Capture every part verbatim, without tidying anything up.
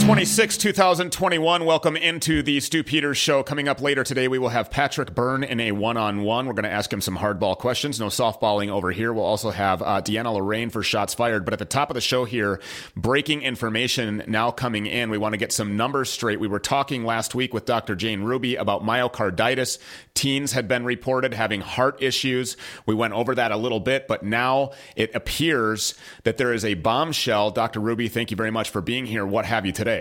twenty-sixth, two thousand twenty-one. Welcome into the Stu Peters Show. Coming up later today, we will have Patrick Byrne in a one-on-one. We're going to ask him some hardball questions. No softballing over here. We'll also have uh, Deanna Lorraine for Shots Fired. But at the top of the show here, breaking information now coming in. We want to get some numbers straight. We were talking last week with Doctor Jane Ruby about myocarditis. Teens had been reported having heart issues. We went over that a little bit, but now it appears that there is a bombshell. Doctor Ruby, thank you very much for being here. What have you today?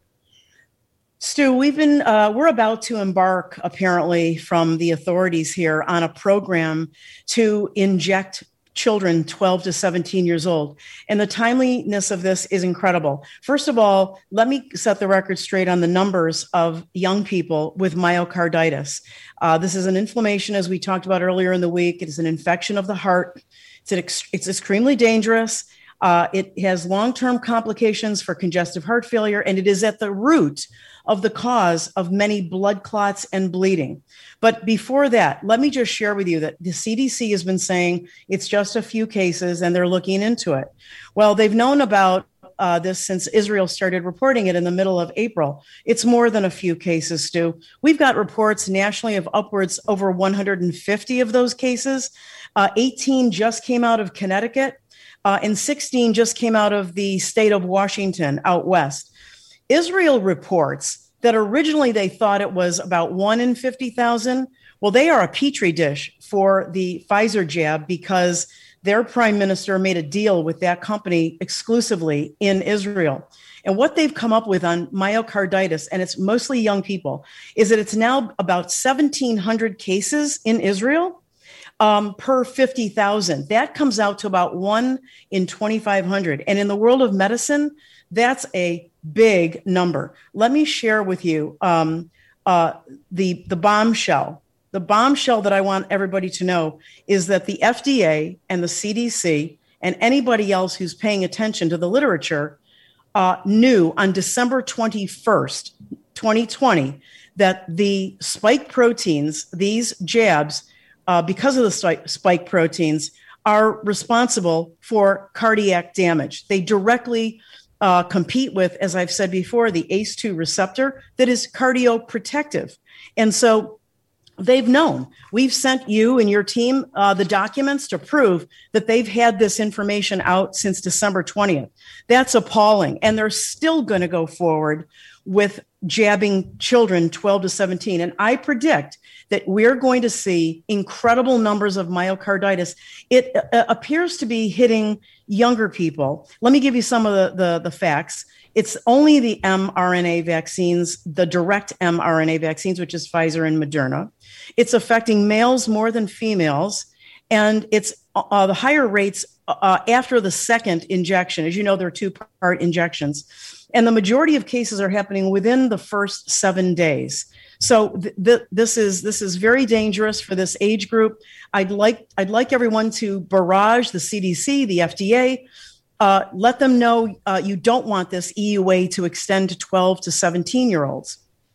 Stu, we've been, uh, we're about to embark, apparently, from the authorities here on a program to inject children twelve to seventeen years old. And the timeliness of this is incredible. First of all, let me set the record straight on the numbers of young people with myocarditis. Uh, this is an inflammation, as we talked about earlier in the week. It is an infection of the heart. It's, an ex- it's extremely dangerous. Uh, it has long-term complications for congestive heart failure, and it is at the root of the cause of many blood clots and bleeding. But before that, let me just share with you that the C D C has been saying it's just a few cases and they're looking into it. Well, they've known about uh, this since Israel started reporting it in the middle of April. It's more than a few cases, Stu. We've got reports nationally of upwards over one hundred fifty of those cases. Uh, eighteen just came out of Connecticut, uh, and sixteen just came out of the state of Washington out west. Israel reports that originally they thought it was about one in fifty thousand. Well, they are a petri dish for the Pfizer jab because their prime minister made a deal with that company exclusively in Israel. And what they've come up with on myocarditis, and it's mostly young people, is that it's now about seventeen hundred cases in Israel um, per fifty thousand. That comes out to about one in twenty-five hundred. And in the world of medicine, that's a big number. Let me share with you um, uh, the, the bombshell. The bombshell that I want everybody to know is that the F D A and the C D C and anybody else who's paying attention to the literature uh, knew on December twenty-first, twenty twenty, that the spike proteins, these jabs, uh, because of the spike, spike proteins, are responsible for cardiac damage. They directly Uh, compete with, as I've said before, the A C E two receptor that is cardioprotective. And so they've known. We've sent you and your team uh, the documents to prove that they've had this information out since December twentieth. That's appalling. And they're still going to go forward with jabbing children twelve to seventeen. And I predict that we're going to see incredible numbers of myocarditis. It uh, appears to be hitting younger people. Let me give you some of the, the, the facts. It's only the mRNA vaccines, the direct mRNA vaccines, which is Pfizer and Moderna. It's affecting males more than females. And it's uh, the higher rates uh, after the second injection. As you know, there are two-part injections. And the majority of cases are happening within the first seven days. So th- th- this is this is very dangerous for this age group. I'd like I'd like everyone to barrage the C D C, the F D A. Uh, let them know uh, you don't want this E U A to extend to twelve to seventeen year olds.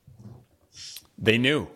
They knew.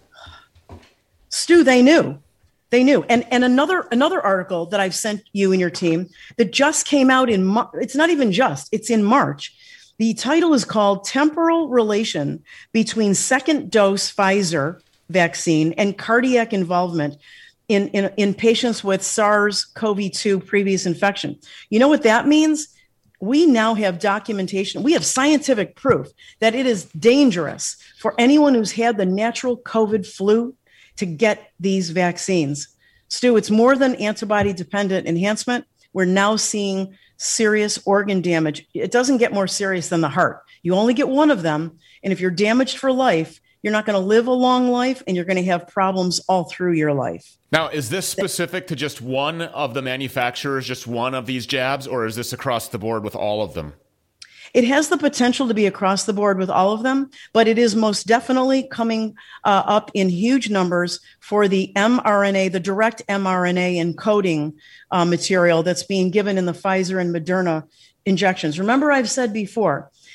Stu, they knew. They knew. And and another another article that I've sent you and your team that just came out in Mar- it's not even just, it's in March. The title is called Temporal Relation Between Second Dose Pfizer Vaccine and Cardiac Involvement in, in, in Patients with SARS-C o V two Previous Infection. You know what that means? We now have documentation. We have scientific proof that it is dangerous for anyone who's had the natural COVID flu to get these vaccines. Stu, it's more than antibody-dependent enhancement. We're now seeing serious organ damage. It doesn't get more serious than the heart. You only get one of them. And if you're damaged for life, you're not going to live a long life and you're going to have problems all through your life. Now, is this specific to just one of the manufacturers, just one of these jabs, or is this across the board with all of them? It has the potential to be across the board with all of them, but it is most definitely coming uh, up in huge numbers for the mRNA, the direct mRNA encoding uh, material that's being given in the Pfizer and Moderna injections. Remember, I've said before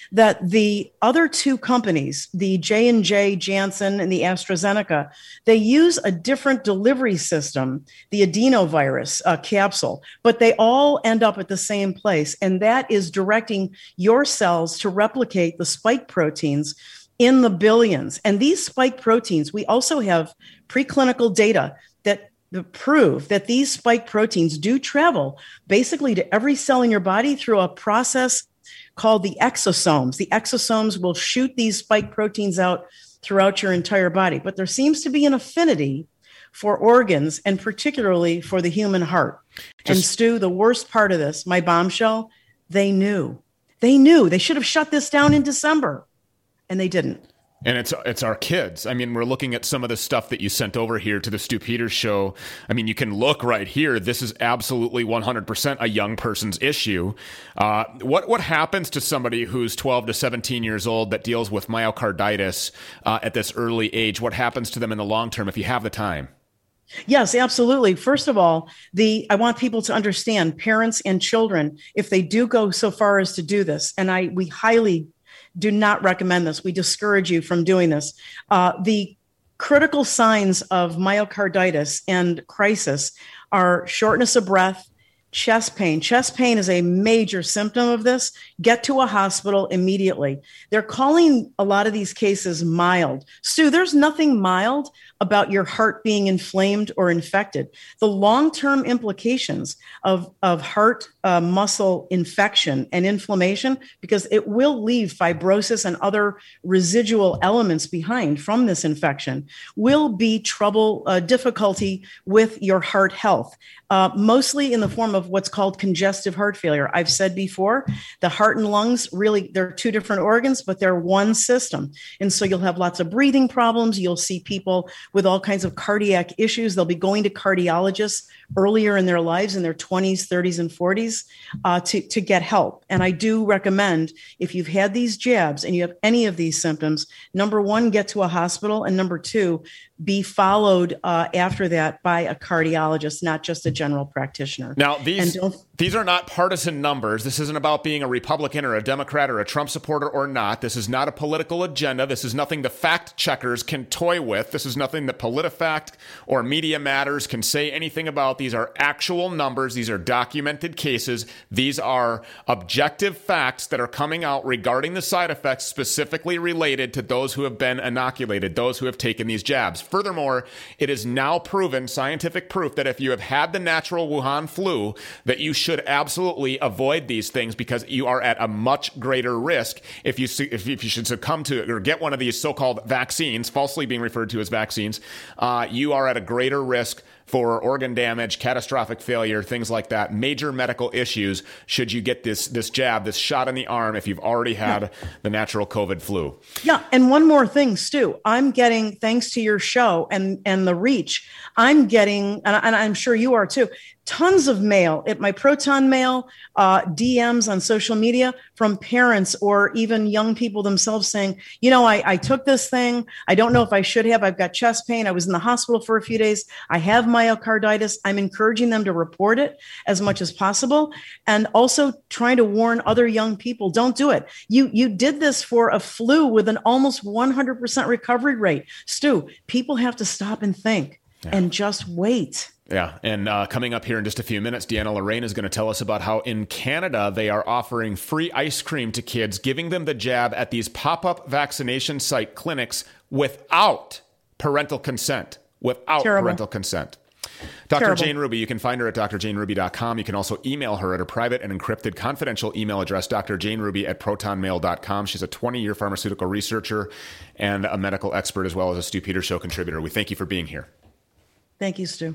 that the other two companies, the J and J, Janssen, and the AstraZeneca, they use a different delivery system, the adenovirus uh, capsule, but they all end up at the same place. And that is directing your cells to replicate the spike proteins in the billions. And these spike proteins, we also have preclinical data that prove that these spike proteins do travel basically to every cell in your body through a process called the exosomes. The exosomes will shoot these spike proteins out throughout your entire body. But there seems to be an affinity for organs, and particularly for the human heart. Just, and Stu, the worst part of this, my bombshell, they knew. They knew. They should have shut this down in December. And they didn't. And it's it's our kids. I mean, we're looking at some of the stuff that you sent over here to the Stu Peters show. I mean, you can look right here. This is absolutely one hundred percent a young person's issue. Uh, what what happens to somebody who's twelve to seventeen years old that deals with myocarditis uh, at this early age? What happens to them in the long term if you have the time? Yes, absolutely. First of all, the I want people to understand, parents and children, if they do go so far as to do this, and I we highly do not recommend this. We discourage you from doing this. Uh, the critical signs of myocarditis and crisis are shortness of breath, chest pain. Chest pain is a major symptom of this. Get to a hospital immediately. They're calling a lot of these cases mild. Stu, there's nothing mild about your heart being inflamed or infected. The long-term implications of, of heart uh, muscle infection and inflammation, because it will leave fibrosis and other residual elements behind from this infection, will be trouble, uh, difficulty with your heart health, uh, mostly in the form of what's called congestive heart failure. I've said before, the heart and lungs, really, they're two different organs, but they're one system. And so you'll have lots of breathing problems. You'll see people with all kinds of cardiac issues. They'll be going to cardiologists earlier in their lives, in their twenties, thirties, and forties, uh, to, to get help. And I do recommend, if you've had these jabs and you have any of these symptoms, number one, get to a hospital, and number two, be followed uh, after that by a cardiologist, not just a general practitioner. Now, these these are not partisan numbers. This isn't about being a Republican or a Democrat or a Trump supporter or not. This is not a political agenda. This is nothing the fact checkers can toy with. This is nothing that PolitiFact or Media Matters can say anything about. These are actual numbers. These are documented cases. These are objective facts that are coming out regarding the side effects specifically related to those who have been inoculated, those who have taken these jabs. Furthermore, it is now proven, scientific proof, that if you have had the natural Wuhan flu, that you should absolutely avoid these things because you are at a much greater risk if you if you, if you should succumb to or get one of these so-called vaccines, falsely being referred to as vaccines. Uh, you are at a greater risk for organ damage, catastrophic failure, things like that, major medical issues should you get this this jab, this shot in the arm if you've already had yeah. the natural COVID flu. Yeah, and one more thing, Stu, I'm getting, thanks to your show and, and the reach, I'm getting, and, and I'm sure you are too, tons of mail at my Proton Mail, uh, D Ms on social media from parents or even young people themselves saying, you know, I, I took this thing. I don't know if I should have. I've got chest pain. I was in the hospital for a few days. I have myocarditis. I'm encouraging them to report it as much as possible. And also trying to warn other young people, don't do it. You, you did this for a flu with an almost one hundred percent recovery rate. Stu, people have to stop and think yeah. and just wait. Yeah, and uh, coming up here in just a few minutes, Deanna Lorraine is going to tell us about how in Canada they are offering free ice cream to kids, giving them the jab at these pop-up vaccination site clinics without parental consent. Without Terrible. parental consent. Doctor Terrible. Jane Ruby, you can find her at d r jane ruby dot com. You can also email her at her private and encrypted confidential email address, d r jane ruby at proton mail dot com. She's a twenty-year pharmaceutical researcher and a medical expert, as well as a Stu Peters Show contributor. We thank you for being here. Thank you, Stu.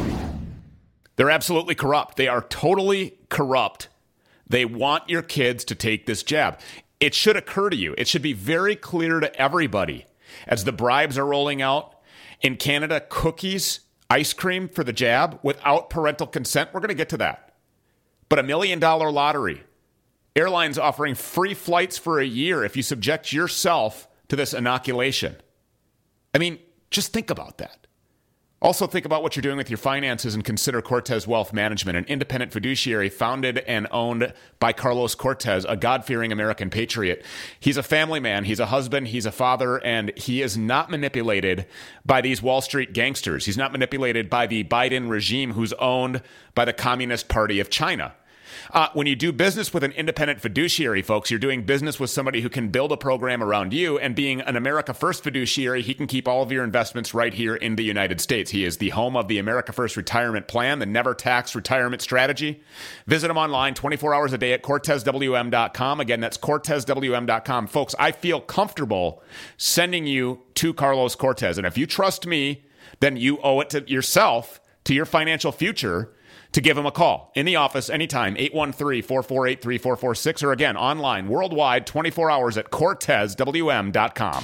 They're absolutely corrupt. They are totally corrupt. They want your kids to take this jab. It should occur to you. It should be very clear to everybody as the bribes are rolling out. In Canada, cookies, ice cream for the jab without parental consent. We're going to get to that. But a million dollar lottery. Airlines offering free flights for a year if you subject yourself to this inoculation. I mean, just think about that. Also, think about what you're doing with your finances and consider Cortez Wealth Management, an independent fiduciary founded and owned by Carlos Cortez, a God-fearing American patriot. He's a family man, he's a husband, he's a father, and he is not manipulated by these Wall Street gangsters. He's not manipulated by the Biden regime, who's owned by the Communist Party of China. Uh, when you do business with an independent fiduciary, folks, you're doing business with somebody who can build a program around you, and being an America First fiduciary, he can keep all of your investments right here in the United States. He is the home of the America First Retirement Plan, the never taxed retirement strategy. Visit him online twenty-four hours a day at cortez w m dot com. Again, that's cortez w m dot com. Folks, I feel comfortable sending you to Carlos Cortez, and if you trust me, then you owe it to yourself, to your financial future, to give him a call in the office anytime, eight one three, four four eight, three four four six, or again, online, worldwide, twenty-four hours at cortez w m dot com.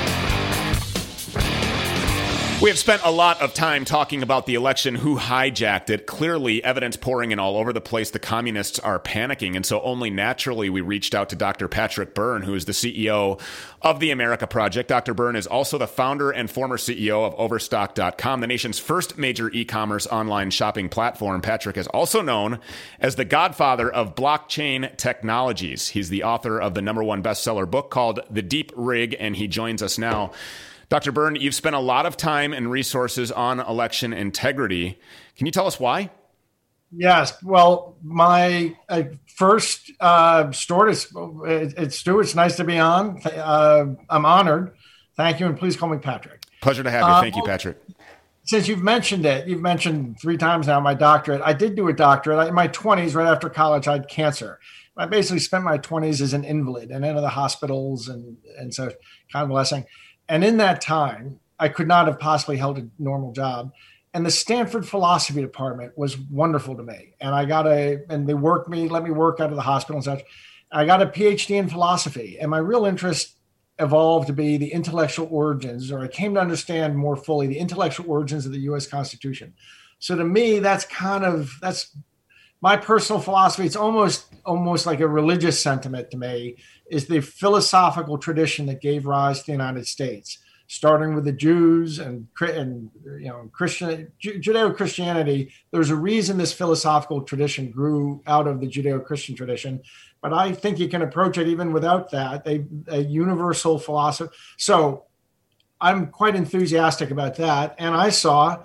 We have spent a lot of time talking about the election, who hijacked it. Clearly, evidence pouring in all over the place. The communists are panicking. And so only naturally we reached out to Doctor Patrick Byrne, who is the C E O of the America Project. Doctor Byrne is also the founder and former C E O of Overstock dot com, the nation's first major e-commerce online shopping platform. Patrick is also known as the godfather of blockchain technologies. He's the author of the number one bestseller book called The Deep Rig, and he joins us now. Doctor Byrne, you've spent a lot of time and resources on election integrity. Can you tell us why? Yes. Well, my uh, first uh, story is, it, it's Stu. It's nice to be on. Uh, I'm honored. Thank you. And please call me Patrick. Pleasure to have you. Thank uh, you, Patrick. Since you've mentioned it, you've mentioned three times now my doctorate. I did do a doctorate. In my twenties, right after college, I had cancer. I basically spent my twenties as an invalid and into the hospitals and, and so convalescing. And in that time, I could not have possibly held a normal job. And the Stanford Philosophy Department was wonderful to me. And I got a, and they worked me, let me work out of the hospital and such. I got a P H D in philosophy. And my real interest evolved to be the intellectual origins, or I came to understand more fully the intellectual origins of the U S Constitution. So to me, that's kind of, that's my personal philosophy. It's almost, almost like a religious sentiment to me, is the philosophical tradition that gave rise to the United States, starting with the Jews and, and you know, Christian, Judeo-Christianity. There's a reason this philosophical tradition grew out of the Judeo-Christian tradition, but I think you can approach it even without that, a, a universal philosophy. So I'm quite enthusiastic about that. And I saw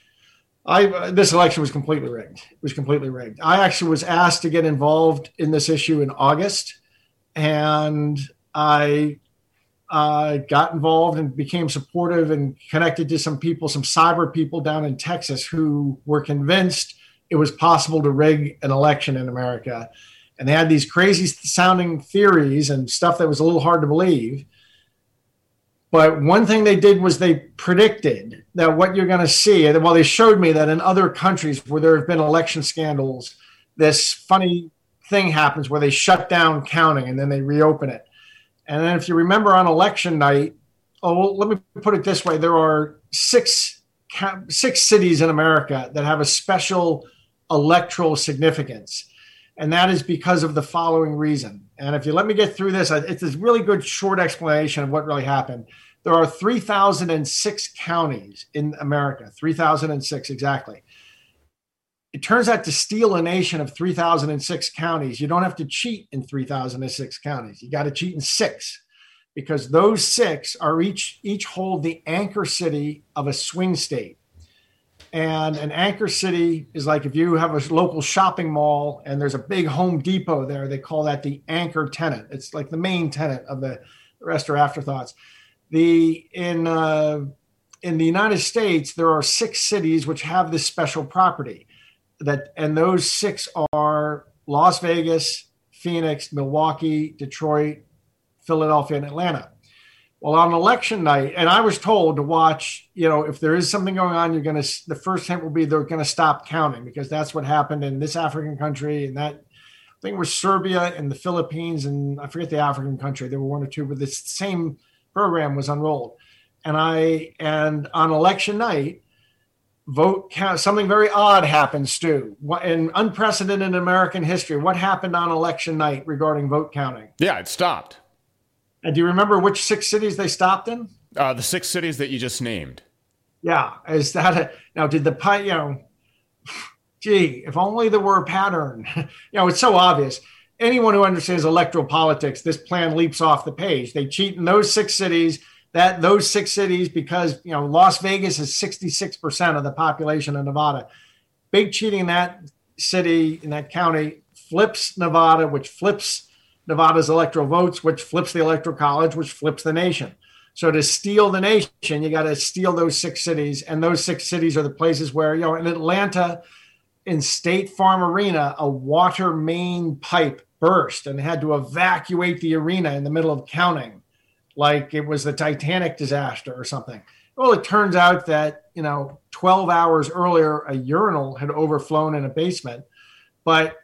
I, this election was completely rigged. It was completely rigged. I actually was asked to get involved in this issue in August, and I uh, got involved and became supportive and connected to some people, some cyber people down in Texas who were convinced it was possible to rig an election in America. And they had these crazy sounding theories and stuff that was a little hard to believe. But one thing they did was they predicted that what you're going to see, and well, they showed me that in other countries where there have been election scandals, this funny thing happens where they shut down counting and then they reopen it. And then if you remember on election night, oh, well, let me put it this way. There are six, six cities in America that have a special electoral significance. And that is because of the following reason. And if you let me get through this, it's a really good short explanation of what really happened. There are three thousand six counties in America, three thousand six exactly. It turns out to steal a nation of three thousand six counties, you don't have to cheat in three thousand six counties. You got to cheat in six, because those six are each, each hold the anchor city of a swing state. And an anchor city is like if you have a local shopping mall and there's a big Home Depot there, they call that the anchor tenant. It's like the main tenant of the, the rest are afterthoughts. The in uh, in the United States, there are six cities which have this special property, that, and those six are Las Vegas, Phoenix, Milwaukee, Detroit, Philadelphia, and Atlanta. Well, on election night, and I was told to watch, you know, if there is something going on, you're going to, the first hint will be they're going to stop counting, because that's what happened in this African country. And that, I think it was Serbia and the Philippines, and I forget the African country. There were one or two, but this same program was unrolled. And I, and on election night, vote count, something very odd happened, Stu, in unprecedented American history. What happened on election night regarding vote counting? Yeah, it stopped. And do you remember which six cities they stopped in? Uh, the six cities that you just named. Yeah. Is that a, now did the pi, you know, gee, if only there were a pattern. You know, it's so obvious. Anyone who understands electoral politics, this plan leaps off the page. They cheat in those six cities, that those six cities, because, you know, Las Vegas is sixty-six percent of the population of Nevada. Big cheating in that city, in that county, flips Nevada, which flips Nevada's electoral votes, which flips the electoral college, which flips the nation. So to steal the nation, you got to steal those six cities. And those six cities are the places where, you know, in Atlanta, in State Farm Arena, a water main pipe burst and they had to evacuate the arena in the middle of counting, like it was the Titanic disaster or something. Well, it turns out that, you know, twelve hours earlier, a urinal had overflown in a basement, but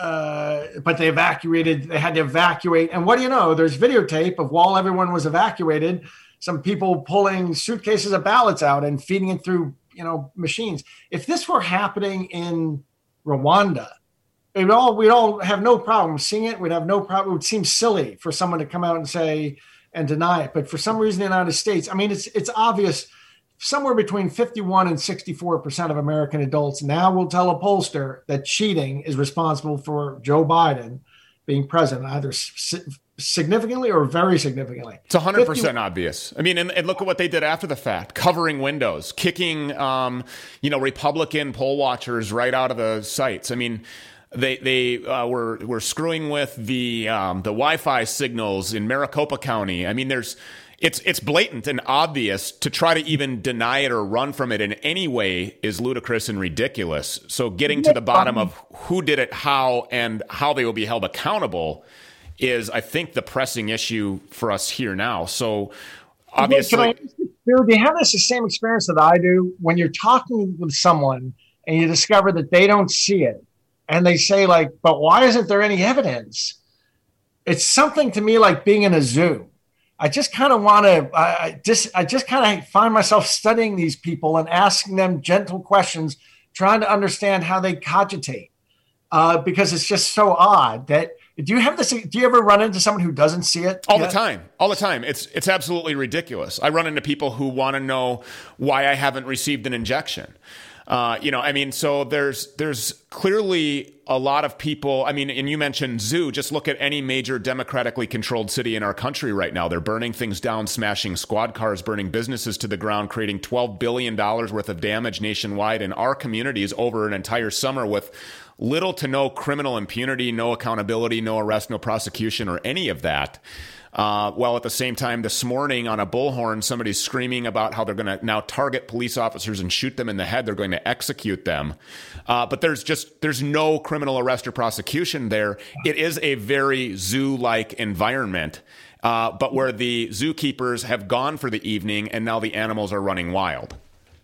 uh, but they evacuated, they had to evacuate. And what do you know? There's videotape of while everyone was evacuated, some people pulling suitcases of ballots out and feeding it through, you know, machines. If this were happening in Rwanda, we'd all, we'd all have no problem seeing it. We'd have no problem. It would seem silly for someone to come out and say, and deny it. But for some reason in the United States, I mean, it's it's obvious somewhere between fifty-one and sixty-four percent of American adults now will tell a pollster that cheating is responsible for Joe Biden being president, either significantly or very significantly. It's one hundred percent obvious. I mean, and, and look at what they did after the fact, covering windows, kicking, um, you know, Republican poll watchers right out of the sites. I mean, They they uh, were were screwing with the um, the Wi-Fi signals in Maricopa County. I mean, there's it's it's blatant and obvious. To try to even deny it or run from it in any way is ludicrous and ridiculous. So getting to the bottom of who did it, how, and how they will be held accountable is, I think, the pressing issue for us here now. So obviously, I, do you have this the same experience that I do when you're talking with someone and you discover that they don't see it? And they say, like, but why isn't there any evidence? It's something to me like being in a zoo. I just kind of want to, I just, I just kind of find myself studying these people and asking them gentle questions, trying to understand how they cogitate, uh, because it's just so odd that. Do you have this? Do you ever run into someone who doesn't see it? All yet? the time. All the time. It's it's absolutely ridiculous. I run into people who want to know why I haven't received an injection. Uh, you know, I mean, so there's there's clearly a lot of people. I mean, and you mentioned zoo. Just look at any major democratically controlled city in our country right now. They're burning things down, smashing squad cars, burning businesses to the ground, creating twelve billion dollars worth of damage nationwide in our communities over an entire summer with little to no criminal impunity, no accountability, no arrest, no prosecution, or any of that. Uh, while at the same time, this morning on a bullhorn, somebody's screaming about how they're going to now target police officers and shoot them in the head. They're going to execute them. Uh, but there's just, there's no criminal arrest or prosecution there. It is a very zoo-like environment, uh, but where the zookeepers have gone for the evening and now the animals are running wild.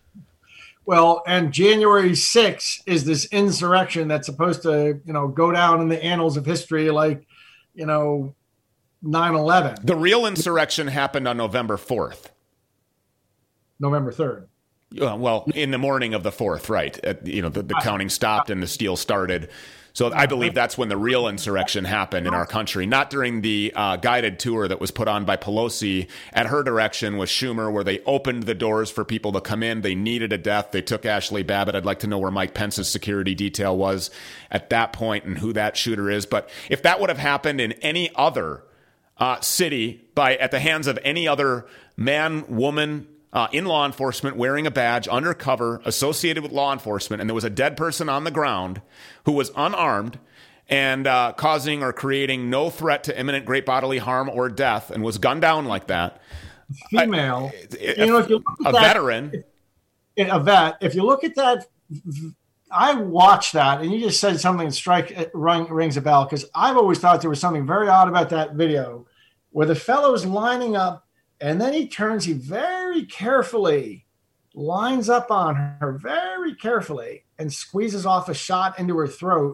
Well, and January sixth is this insurrection that's supposed to, you know, go down in the annals of history like, you know, nine eleven. The real insurrection happened on November fourth. November third. Uh, well, in the morning of the fourth, right. Uh, you know, the, the counting stopped and the steal started. So I believe that's when the real insurrection happened in our country, not during the uh, guided tour that was put on by Pelosi at her direction with Schumer, where they opened the doors for people to come in. They needed a death. They took Ashley Babbitt. I'd like to know where Mike Pence's security detail was at that point and who that shooter is. But if that would have happened in any other uh, city by at the hands of any other man, woman, Uh, in law enforcement, wearing a badge, undercover, associated with law enforcement, and there was a dead person on the ground who was unarmed and uh, causing or creating no threat to imminent great bodily harm or death and was gunned down like that. Female. I, you know, if you look at a that, veteran. A vet. If you look at that, I watched that, and you just said something that strike it ring, rings a bell, because I've always thought there was something very odd about that video where the fellow's lining up. And then he turns, he very carefully lines up on her very carefully and squeezes off a shot into her throat.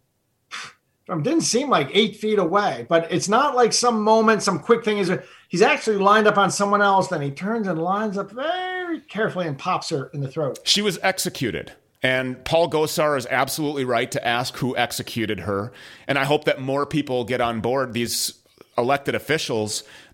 It didn't seem like eight feet away, but it's not like some moment, some quick thing. Is he's actually lined up on someone else. Then he turns and lines up very carefully and pops her in the throat. She was executed. And Paul Gosar is absolutely right to ask who executed her. And I hope that more people get on board, these elected officials,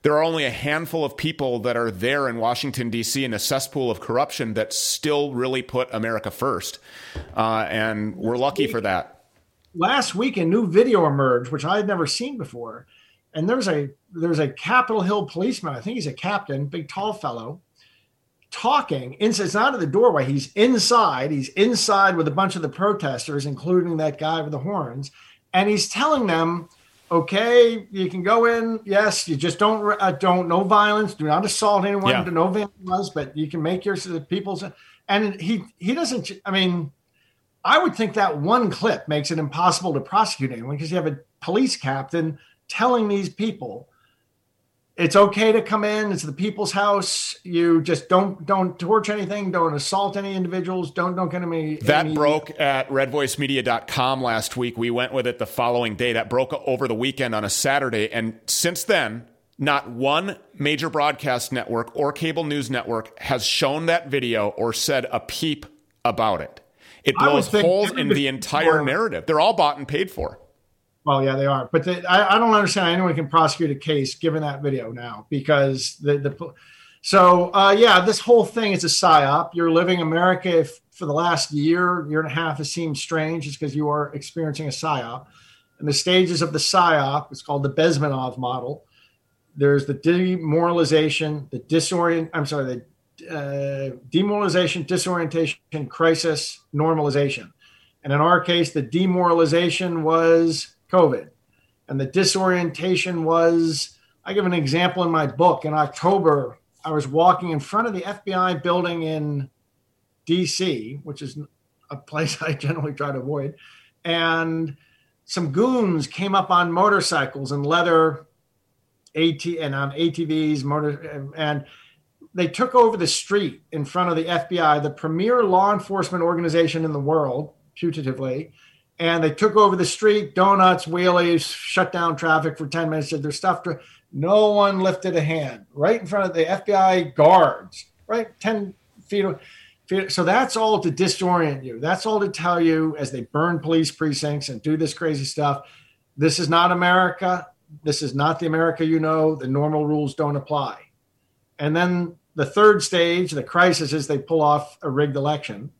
There are only a handful of people that are there in Washington, D C in a cesspool of corruption that still really put America first. Uh, and we're lucky for that. Last week, a new video emerged, which I had never seen before. And there's a there's a Capitol Hill policeman, I think he's a captain, big tall fellow, talking. It's not at the doorway. He's inside. He's inside with a bunch of the protesters, including that guy with the horns. And he's telling them, okay, you can go in. Yes, you just don't, uh, don't, no violence. Do not assault anyone. Yeah. No vandalism, but you can make your people's. And he, he doesn't, I mean, I would think that one clip makes it impossible to prosecute anyone because you have a police captain telling these people, it's okay to come in. It's the people's house. You just don't don't torch anything. Don't assault any individuals. Don't don't get any. That any, broke at red voice media dot com last week. We went with it the following day. That broke over the weekend on a Saturday. And since then, not one major broadcast network or cable news network has shown that video or said a peep about it. It blows holes in the entire narrative. They're all bought and paid for. Well, yeah, they are. But the, I, I don't understand how anyone can prosecute a case given that video now because the, the so, uh, yeah, this whole thing is a psyop. You're living America if, for the last year, year and a half has seemed strange. It's because you are experiencing a psyop. And the stages of the psyop, it's called the Bezmenov model. There's the demoralization, the disorient, I'm sorry, the uh, demoralization, disorientation, crisis, normalization. And in our case, the demoralization was COVID. And the disorientation was, I give an example in my book. In October, I was walking in front of the F B I building in D C, which is a place I generally try to avoid. And some goons came up on motorcycles and leather AT and on A T Vs, motor, and they took over the street in front of the F B I, the premier law enforcement organization in the world, putatively. And they took over the street, donuts, wheelies, shut down traffic for ten minutes, did their stuff. No one lifted a hand right in front of the F B I guards, right? ten feet. feet. So that's all to disorient you. That's all to tell you as they burn police precincts and do this crazy stuff. This is not America. This is not the America you know. The normal rules don't apply. And then the third stage, the crisis, is they pull off a rigged election.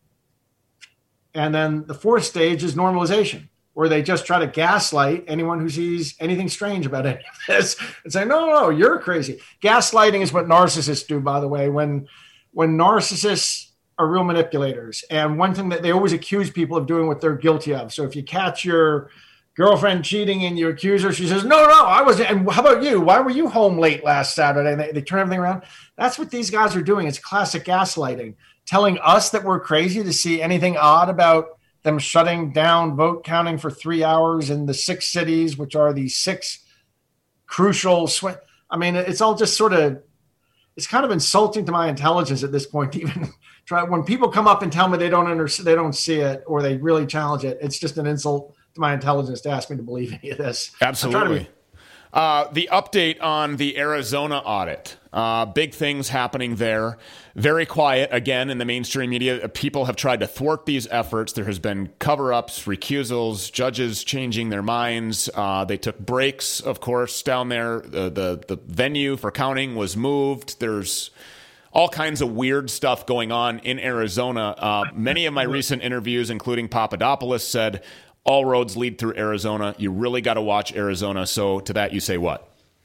And then the fourth stage is normalization, where they just try to gaslight anyone who sees anything strange about any of this and say, no, no, you're crazy. Gaslighting is what narcissists do, by the way, when when narcissists are real manipulators. And one thing that they always accuse people of doing what they're guilty of. So if you catch your girlfriend cheating and you accuse her, she says, no, no, I wasn't. And how about you? Why were you home late last Saturday? And they, they turn everything around. That's what these guys are doing. It's classic gaslighting. Telling us that we're crazy to see anything odd about them shutting down vote counting for three hours in the six cities, which are the six crucial sw- I mean, it's all just sort of, it's kind of insulting to my intelligence at this point to even try. When people come up and tell me they don't understand, they don't see it, or they really challenge it, it's just an insult to my intelligence to ask me to believe any of this. Absolutely. Uh, the update on the Arizona audit. Uh, big things happening there. Very quiet again in the mainstream media. People have tried to thwart these efforts. There has been cover-ups, recusals, judges changing their minds. Uh, they took breaks, of course, down there. The, the the venue for counting was moved. There's all kinds of weird stuff going on in Arizona. Uh, many of my recent interviews, including Papadopoulos, said all roads lead through Arizona. You really got to watch Arizona. So to that, you say what?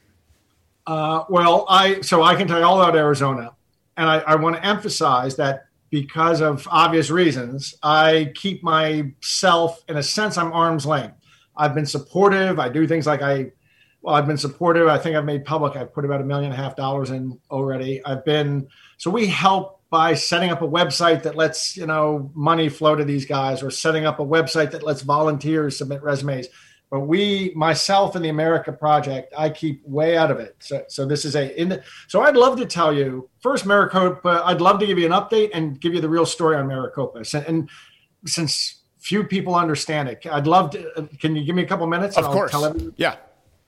Uh, well, I so I can tell you all about Arizona. And I, I want to emphasize that because of obvious reasons, I keep myself, in a sense, I'm arm's length. I've been supportive. I do things like I, well, I've been supportive. I think I've made public. I've put about a million and a half dollars in already. I've been, so we help by setting up a website that lets, you know, money flow to these guys, or setting up a website that lets volunteers submit resumes. But we, myself and the America Project, I keep way out of it. So, so this is a, in the, so I'd love to tell you first, Maricopa, I'd love to give you an update and give you the real story on Maricopa. So, and since few people understand it, I'd love to, can you give me a couple minutes? Of course. Yeah.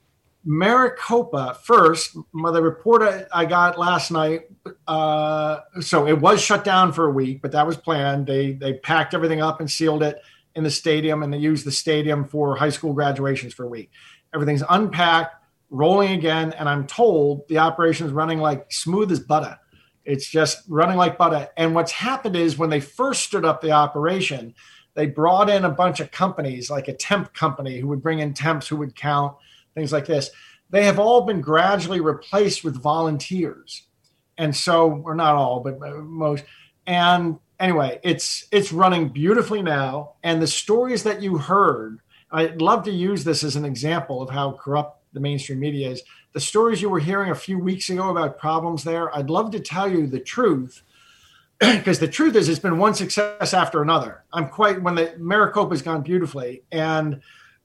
Maricopa first, the report I, I got last night. Uh, so it was shut down for a week, but that was planned. They, they packed everything up and sealed it in the stadium, and they used the stadium for high school graduations for a week. Everything's unpacked. rolling again. And I'm told the operation is running like smooth as butter. It's just running like butter. And what's happened is when they first stood up the operation, they brought in a bunch of companies, like a temp company who would bring in temps who would count, things like this. They have all been gradually replaced with volunteers. And so, or not all, but most. And anyway, it's it's running beautifully now. And the stories that you heard, I'd love to use this as an example of how corrupt the mainstream media is. The stories you were hearing a few weeks ago about problems there, I'd love to tell you the truth, because the truth is it's been one success after another. I'm quite, when the Maricopa's gone beautifully, and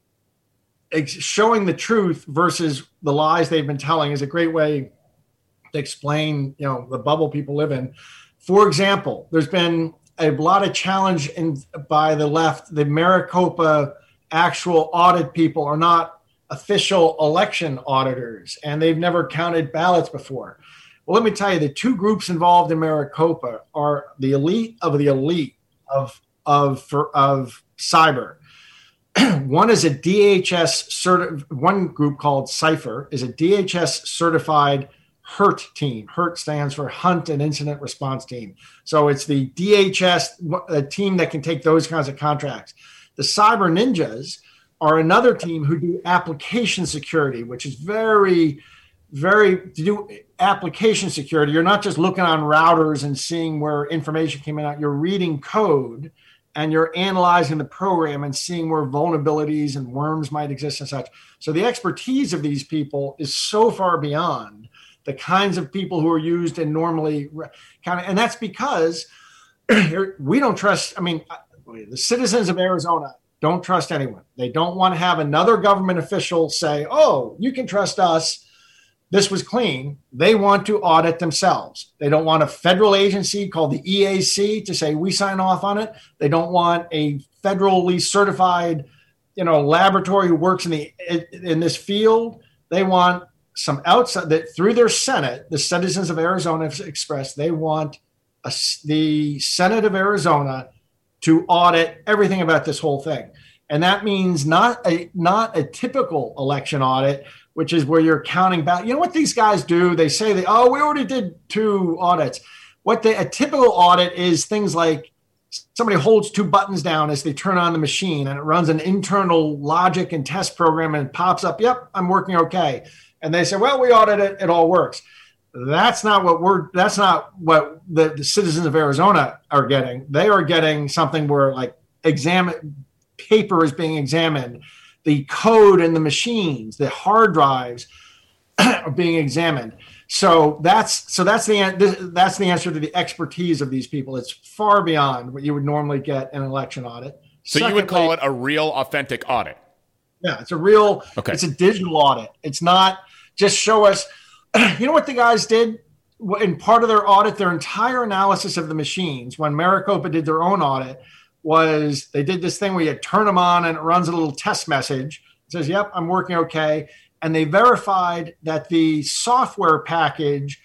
showing the truth versus the lies they've been telling is a great way to explain, you know, the bubble people live in. For example, there's been a lot of challenge in by the left. The Maricopa actual audit people are not official election auditors, and they've never counted ballots before. Well, let me tell you, the two groups involved in Maricopa are the elite of the elite of of for, of cyber. One is a D H S certi- one group called Cypher is a D H S certified HURT team. HURT stands for Hunt and Incident Response Team. So it's the D H S, a team that can take those kinds of contracts. The Cyber Ninjas are another team who do application security, which is very, very, to do application security. You're not just looking on routers and seeing where information came in out. You're reading code and you're analyzing the program and seeing where vulnerabilities and worms might exist and such. So the expertise of these people is so far beyond the kinds of people who are used in normally kind of, and that's because we don't trust, I mean, the citizens of Arizona don't trust anyone. They don't want to have another government official say, oh, you can trust us. This was clean. They want to audit themselves. They don't want a federal agency called the E A C to say we sign off on it. They don't want a federally certified, you know, laboratory who works in the in this field. They want some outside that through their Senate, the citizens of Arizona have expressed they want a, the Senate of Arizona to audit everything about this whole thing. And that means not a not a typical election audit, which is where you're counting back. You know what these guys do? They say, they, oh, we already did two audits. What they, a typical audit is things like somebody holds two buttons down as they turn on the machine and it runs an internal logic and test program and it pops up, yep, I'm working okay. And they say, well, we audited it, it all works. That's not what we're, that's not what the, the citizens of Arizona are getting. They are getting something where like examine paper is being examined. The code in the machines, the hard drives are being examined. So that's, so that's the, that's the answer to the expertise of these people. It's far beyond what you would normally get in an election audit. So Secondly, you would call it a real authentic audit. Yeah. It's a real, okay. It's a digital audit. It's not just show us, you know what the guys did in part of their audit, their entire analysis of the machines when Maricopa did their own audit was they did this thing where you turn them on and it runs a little test message. It says, yep, I'm working okay. And they verified that the software package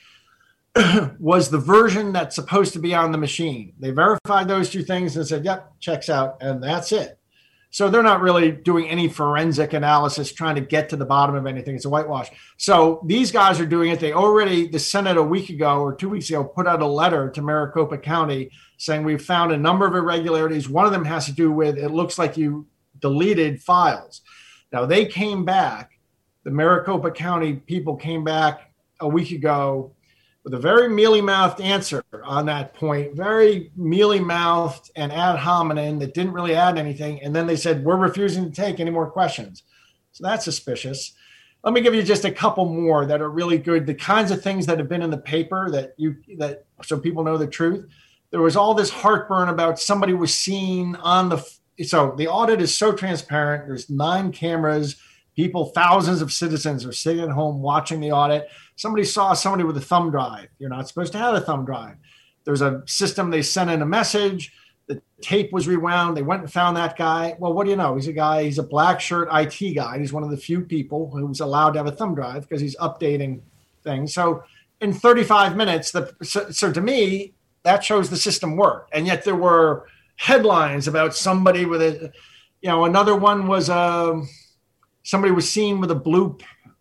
was the version that's supposed to be on the machine. They verified those two things and said, yep, checks out. And that's it. So they're not really doing any forensic analysis, trying to get to the bottom of anything. It's a whitewash. So these guys are doing it. They already, the Senate a week ago or two weeks ago, put out a letter to Maricopa County saying we've found a number of irregularities. One of them has to do with, it looks like you deleted files. Now they came back, the Maricopa County people came back a week ago with a very mealy-mouthed answer on that point, very mealy-mouthed and ad hominem that didn't really add anything. And then they said, we're refusing to take any more questions. So that's suspicious. Let me give you just a couple more that are really good. The kinds of things that have been in the paper that you, that so people know the truth. There was all this heartburn about somebody was seen on the, so the audit is so transparent. There's nine cameras. People, thousands of citizens are sitting at home watching the audit. Somebody saw somebody with a thumb drive. You're not supposed to have a thumb drive. There's a system, they sent in a message. The tape was rewound. They went and found that guy. Well, what do you know? He's a guy, he's a black shirt I T guy. He's one of the few people who's allowed to have a thumb drive because he's updating things. So in thirty-five minutes, the, so, so to me, that shows the system worked. And yet there were headlines about somebody with a, you know, another one was, um, somebody was seen with a blue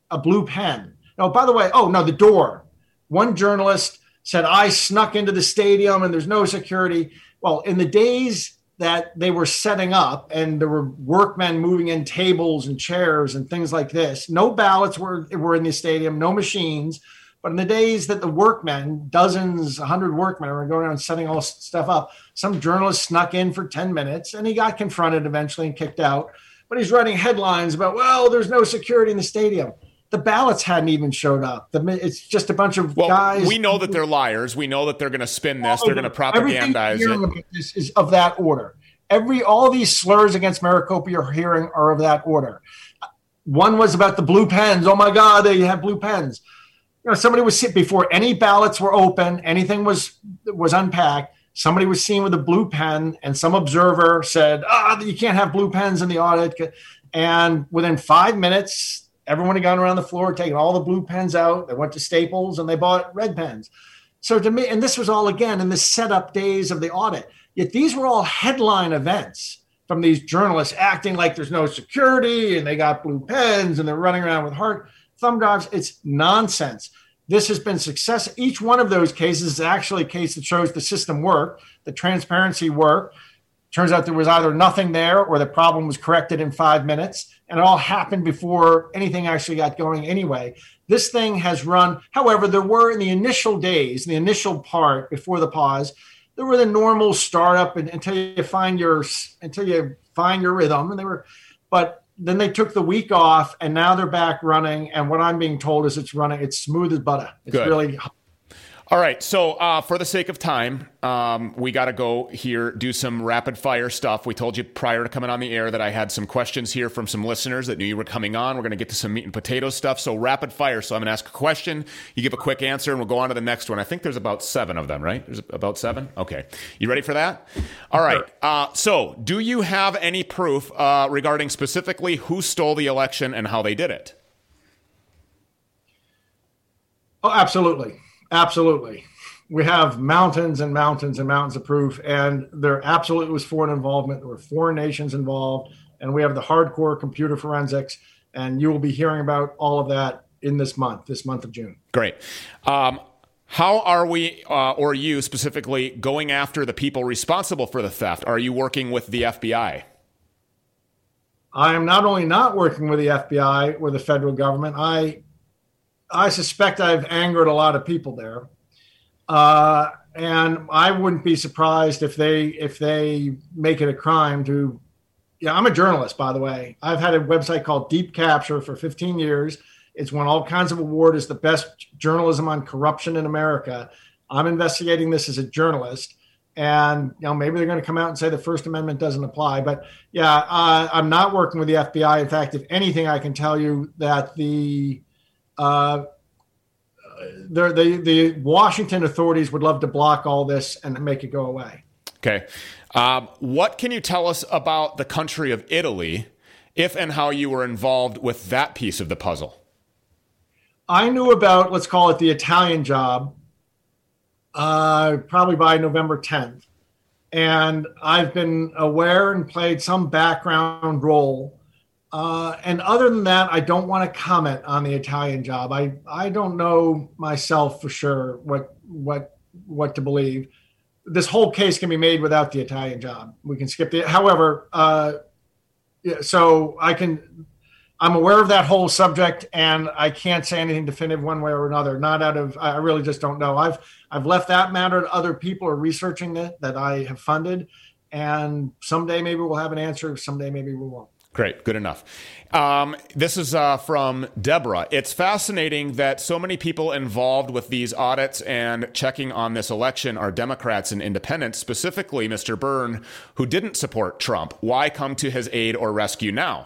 a blue pen. No, by the way, oh, no, the door. One journalist said, I snuck into the stadium and there's no security. Well, in the days that they were setting up and there were workmen moving in tables and chairs and things like this, no ballots were, were in the stadium, no machines. But in the days that the workmen, dozens, a hundred workmen were going around setting all this stuff up, some journalist snuck in for ten minutes and he got confronted eventually and kicked out. But he's writing headlines about, well, there's no security in the stadium. The ballots hadn't even showed up. The, it's just a bunch of well, guys. We know that they're liars. We know that they're going to spin this. They're going to propagandize it. This is of that order. Every all these slurs against Maricopa you're hearing are of that order. One was about the blue pens. Oh my God, they have blue pens. You know, somebody was sitting before any ballots were open, anything was was unpacked. Somebody was seen with a blue pen, and some observer said, "Ah, you can't have blue pens in the audit." And within five minutes. Everyone had gone around the floor, taking all the blue pens out. They went to Staples and they bought red pens. So to me, and this was all again in the setup days of the audit. Yet these were all headline events from these journalists acting like there's no security and they got blue pens and they're running around with heart thumb drives. It's nonsense. This has been success. Each one of those cases is actually a case that shows the system worked, the transparency worked. Turns out there was either nothing there or the problem was corrected in five minutes. And it all happened before anything actually got going anyway. This thing has run. However, there were in the initial days, the initial part before the pause, there were the normal startup and, until you find your until you find your rhythm. And they were, but then they took the week off and now they're back running. And what I'm being told is it's running. It's smooth as butter. It's Good. really. All right. So uh, for the sake of time, um, we got to go here, do some rapid fire stuff. We told you prior to coming on the air that I had some questions here from some listeners that knew you were coming on. We're going to get to some meat and potato stuff. So rapid fire. So I'm going to ask a question. You give a quick answer and we'll go on to the next one. I think there's about seven of them, right? There's about seven. Okay. You ready for that? All right. Uh, so do you have any proof uh, regarding specifically who stole the election and how they did it? Oh, absolutely. Absolutely. We have mountains and mountains and mountains of proof, and there absolutely was foreign involvement. There were foreign nations involved, and we have the hardcore computer forensics, and you will be hearing about all of that in this month, this month of June. Great. Um, how are we, uh, or you specifically, going after the people responsible for the theft? Are you working with the F B I? I am not only not working with the F B I or the federal government, I I suspect I've angered a lot of people there. Uh, and I wouldn't be surprised if they if they make it a crime to, yeah, I'm a journalist, by the way. I've had a website called Deep Capture for fifteen years. It's won all kinds of awards as the best journalism on corruption in America. I'm investigating this as a journalist. And you know, maybe they're going to come out and say the First Amendment doesn't apply. But yeah, uh, I'm not working with the F B I. In fact, if anything, I can tell you that the Uh, the, the the Washington authorities would love to block all this and make it go away. Okay. Um, what can you tell us about the country of Italy, if and how you were involved with that piece of the puzzle? I knew about, let's call it the Italian job, uh, probably by November tenth. And I've been aware and played some background role. Uh, and other than that, I don't want to comment on the Italian job. I, I don't know myself for sure what what what to believe. This whole case can be made without the Italian job. We can skip the. However, uh, yeah, so I can. I'm aware of that whole subject, and I can't say anything definitive one way or another. Not out of. I really just don't know. I've I've left that matter to other people who are researching it that I have funded, and someday maybe we'll have an answer. Someday maybe we won't. Great. Good enough. Um, this is uh, from Deborah. It's fascinating that so many people involved with these audits and checking on this election are Democrats and independents, specifically Mister Byrne, who didn't support Trump. Why come to his aid or rescue now?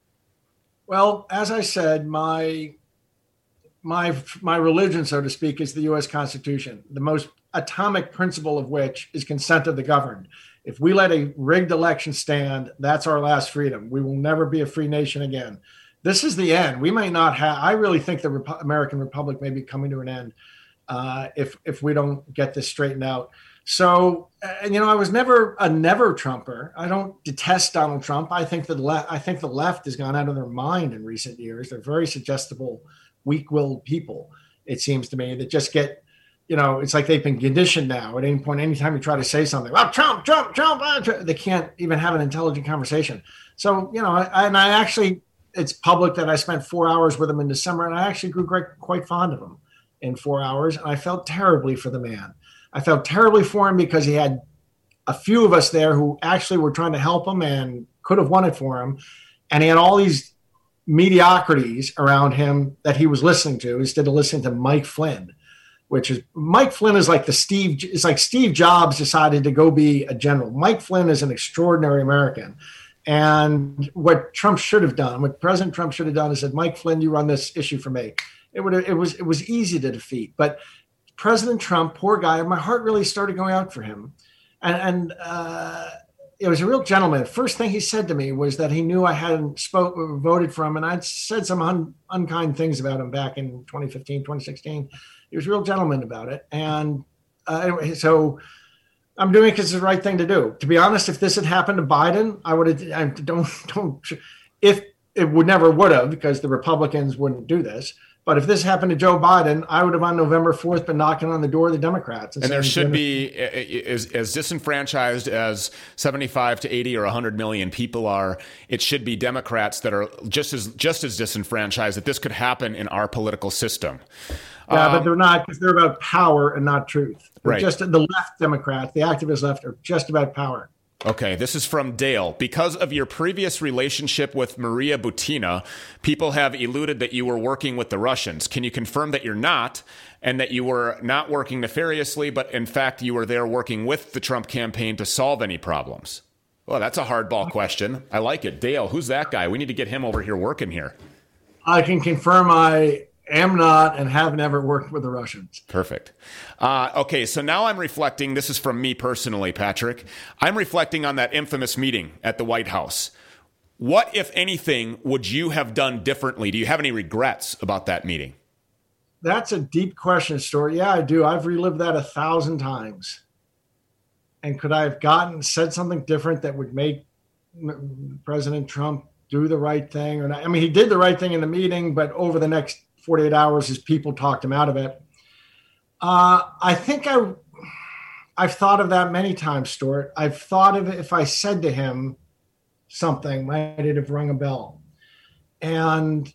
Well, as I said, my my my religion, so to speak, is the U S Constitution, the most atomic principle of which is consent of the governed. If we let a rigged election stand, that's our last freedom. We will never be a free nation again. This is the end. We may not have, I really think the Repu- American Republic may be coming to an end uh, if if we don't get this straightened out. So, and you know, I was never a never Trumper. I don't detest Donald Trump. I think the left, I think the left has gone out of their mind in recent years. They're very suggestible, weak-willed people. It seems to me that just get, you know, it's like they've been conditioned now. At any point, anytime you try to say something, well, Trump, Trump, Trump, uh, Trump, they can't even have an intelligent conversation. So, you know, I, and I actually, it's public that I spent four hours with him in December, and I actually grew quite, quite fond of him in four hours. And I felt terribly for the man. I felt terribly for him because he had a few of us there who actually were trying to help him and could have won it for him. And he had all these mediocrities around him that he was listening to instead of listening to Mike Flynn, which is Mike Flynn is like the Steve, it's like Steve Jobs decided to go be a general. Mike Flynn is an extraordinary American. And what Trump should have done, what President Trump should have done is said, Mike Flynn, you run this issue for me. It would it was it was easy to defeat. But President Trump, poor guy, my heart really started going out for him. And, and uh, it was a real gentleman. The first thing he said to me was that he knew I hadn't spoke, voted for him. And I'd said some un, unkind things about him back in twenty fifteen, twenty sixteen. He was a real gentleman about it. And uh, anyway, so I'm doing it because it's the right thing to do. To be honest, if this had happened to Biden, I would have, I don't, don't, if it would never would have, because the Republicans wouldn't do this. But if this happened to Joe Biden, I would have on November fourth been knocking on the door of the Democrats. And, and there should be, as, as disenfranchised as seventy-five to eighty or one hundred million people are, it should be Democrats that are just as just as disenfranchised that this could happen in our political system. Yeah, um, but they're not, because they're about power and not truth. They're right. Just the left Democrats, the activist left, are just about power. Okay, this is from Dale. Because of your previous relationship with Maria Butina, people have eluded that you were working with the Russians. Can you confirm that you're not, and that you were not working nefariously, but in fact you were there working with the Trump campaign to solve any problems? Well, that's a hardball question. I like it. Dale, who's that guy? We need to get him over here working here. I can confirm I am not and have never worked with the Russians. Perfect. Uh, okay, so now I'm reflecting. This is from me personally, Patrick. I'm reflecting on that infamous meeting at the White House. What, if anything, would you have done differently? Do you have any regrets about that meeting? That's a deep question, Stuart. Yeah, I do. I've relived that a thousand times. And could I have gotten, said something different that would make President Trump do the right thing or not? I mean, he did the right thing in the meeting, but over the next forty-eight hours, his people talked him out of it. Uh, I think I, I've thought of that many times, Stuart. I've thought of it if I said to him something, might it have rung a bell? And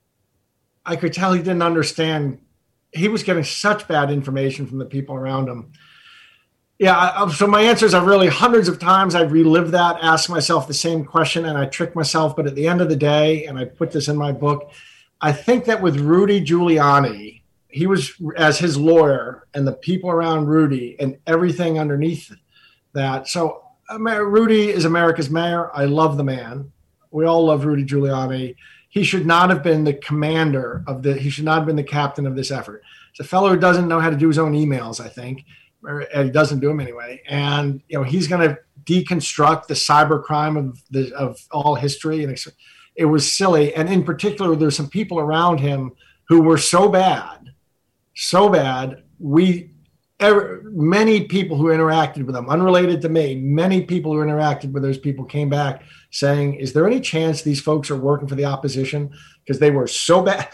I could tell he didn't understand. He was getting such bad information from the people around him. Yeah, I, so my answer is I've really hundreds of times I've relived that, asked myself the same question, and I trick myself. But at the end of the day, and I put this in my book, I think that with Rudy Giuliani, he was, as his lawyer and the people around Rudy and everything underneath that. So Rudy is America's mayor. I love the man. We all love Rudy Giuliani. He should not have been the commander of the, he should not have been the captain of this effort. It's a fellow who doesn't know how to do his own emails, I think. Or he doesn't do them anyway. And, you know, he's going to deconstruct the cyber crime of the, of all history. And it was silly. And in particular, there's some people around him who were so bad, so bad. We, ever, many people who interacted with them, unrelated to me, many people who interacted with those people came back saying, is there any chance these folks are working for the opposition? Because they were so bad.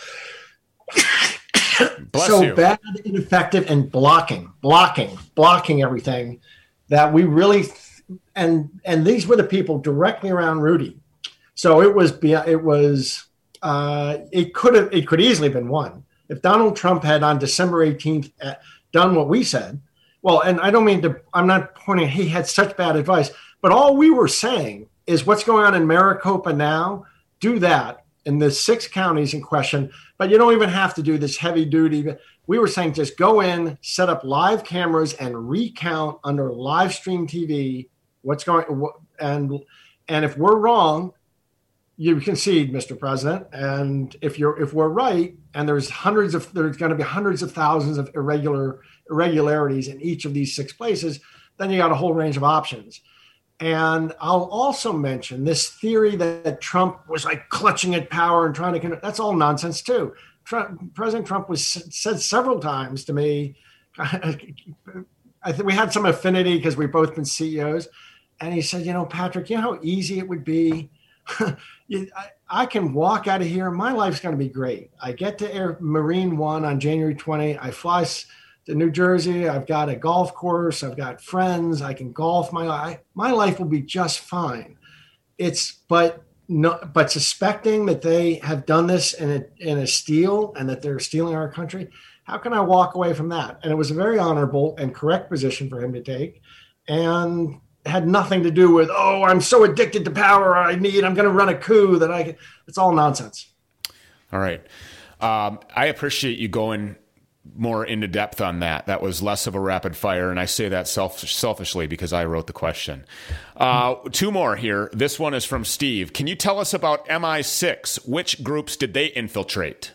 Bless so you. bad, ineffective, and blocking, blocking, blocking everything that we really, and and these were the people directly around Rudy. So it was, it was, uh, it could have, it could easily have been won if Donald Trump had on December eighteenth done what we said. Well, and I don't mean to, I'm not pointing, he had such bad advice, but all we were saying is what's going on in Maricopa now, do that in the six counties in question. But you don't even have to do this heavy duty. We were saying just go in, set up live cameras and recount under live stream T V what's going, and and if we're wrong, you concede, Mister President. And if you're if we're right, and there's hundreds of there's going to be hundreds of thousands of irregular irregularities in each of these six places, then you got a whole range of options. And I'll also mention this theory that, that Trump was like clutching at power and trying to, that's all nonsense too. Trump, President Trump was said several times to me, I think we had some affinity because we've both been C E Os. And he said, you know, Patrick, you know how easy it would be? I, I can walk out of here. My life's going to be great. I get to Air Marine One on January twentieth. I fly to New Jersey. I've got a golf course. I've got friends. I can golf. My life. My life will be just fine. It's but no, but suspecting that they have done this in a in a steal and that they're stealing our country. How can I walk away from that? And it was a very honorable and correct position for him to take, and had nothing to do with, oh, I'm so addicted to power. I need, I'm going to run a coup that I can. It's all nonsense. All right. Um, I appreciate you going more into depth on that. That was less of a rapid fire. And I say that self- selfishly because I wrote the question. Uh, two more here. This one is from Steve. Can you tell us about M I six? Which groups did they infiltrate?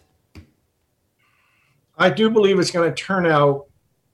I do believe it's going to turn out.